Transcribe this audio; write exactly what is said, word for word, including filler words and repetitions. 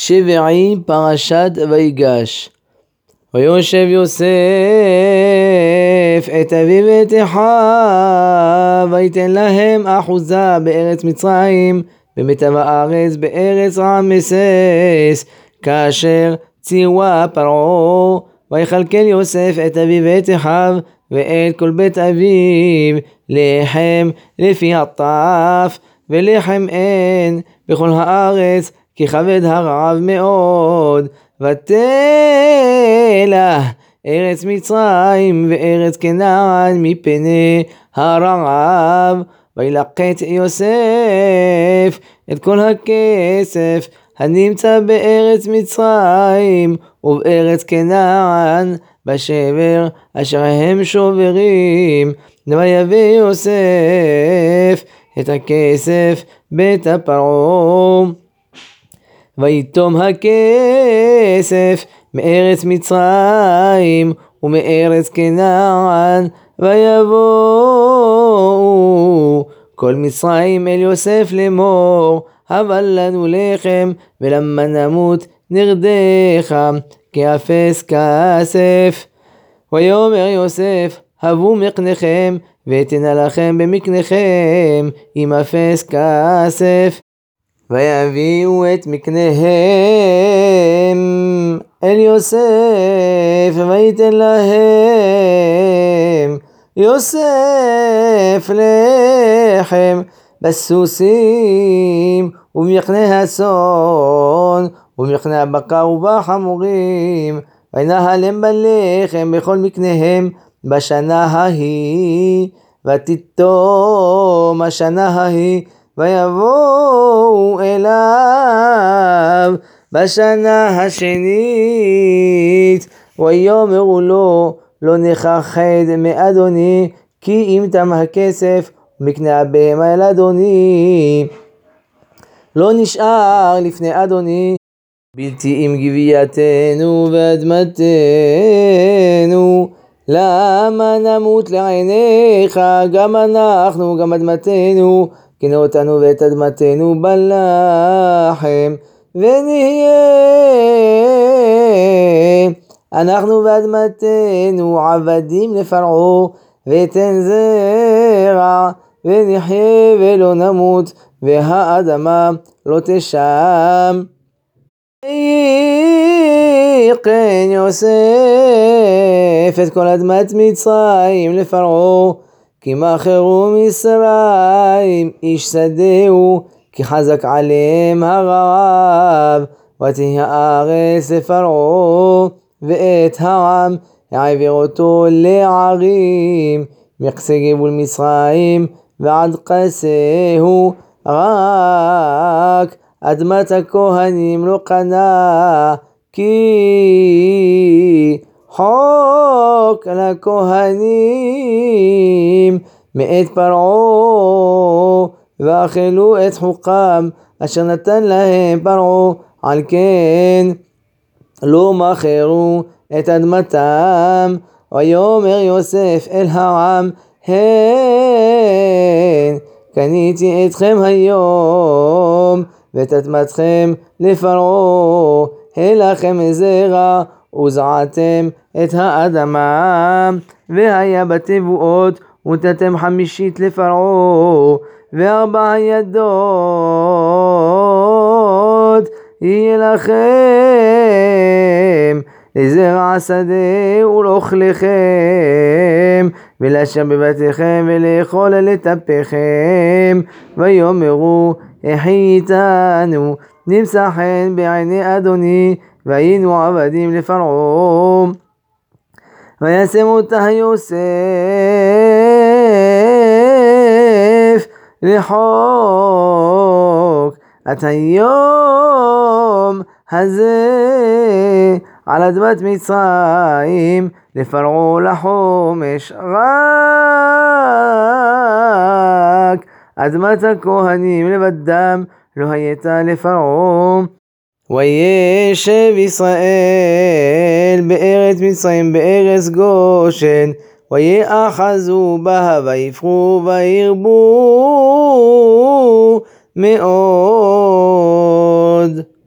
שביעי פרשת ויגש. ויושב יוסף את אביו ואת אחיו, ויתן להם אחוזה בארץ מצרים, במיטב הארץ בארץ רעמסס, כאשר ציווה פרעה. ויכלכל יוסף את אביו ואת אחיו ואת כל בית אביו לחם לפי הטף, ולחם אין בכל הארץ, כי כבד הרעב מאוד. ותלך ארץ מצרים וארץ כנען מפני הרעב. וילקט יוסף את כל הכסף הנמצא בארץ מצרים ובארץ כנען בשבר אשר הם שוברים. ויביא יוסף את הכסף בית פרעה. ויתום הכסף מארץ מצרים ומארץ כנען, ויבואו כל מצרים אל יוסף לאמור, הבה לנו לחם ולמה נמות נרדך, כי אפס כסף. ויאמר יוסף, הבו מקניכם ואתנה לכם במקניכם עם אפס כסף. ויביאו את מקניהם אל יוסף, ויתן להם יוסף לחם בסוסים ובמקנה הצאן ובמקנה הבקר ובחמורים. וינהלם בלחם בכל מקניהם בשנה ההיא. ותתום השנה ההיא, ויבואו אליו בשנה השנית, ויאמרו לו, לא נכחד מאדוני, כי אם תם הכסף ומקנה הבהמה אל אדוני, לא נשאר לפני אדוני בלתי עם גבייתנו ואדמתנו. למה נמות לעיניך, גם אנחנו גם אדמתנו, קנה אותנו ואת אדמתנו בלחם, ונהיה אנחנו ואדמתנו עבדים לפרעה, ותן זרע ונחיה ולא נמות, והאדמה לא תשם. וייקן יוסף את כל אדמת מצרים לפרעה, כי מכרו מצרים איש שדהו, כי חזק עליהם הרעב. ותהי הארץ לפרעה, ואת העם העביר אותו לערים, מקצה גבול מצרים ועד קצהו. רק אדמת הכהנים לא קנה, כי חוק לכהנים מאת פרעה, ואכלו את חוקם אשר נתן להם פרעה, על כן לא מכרו את אדמתם. ויאמר יוסף אל העם, הן קניתי אתכם היום ואת אדמתכם לפרעה, הלכם זרע וזרעתם את האדמה. והיה בתבואות ונתתם חמישית לפרעה, וארבע ידות יהיה לכם לזרע השדה ולאוכלכם, ולאשר בבתיכם ולאכול לטפכם. ויאמרו, אחי איתנו, נמצא חן בעיני אדוני, והיינו עבדים לפרעה. וישם אותה יוסף לחוק את היום הזה על אדמת מצרים לפרעה לחומש. רק אדמת הכהנים לבדם לא הייתה לפרעה. וישב ישראל בארץ מצרים בארץ גושן, ויאחזו בה ויפחו וירבו מאוד.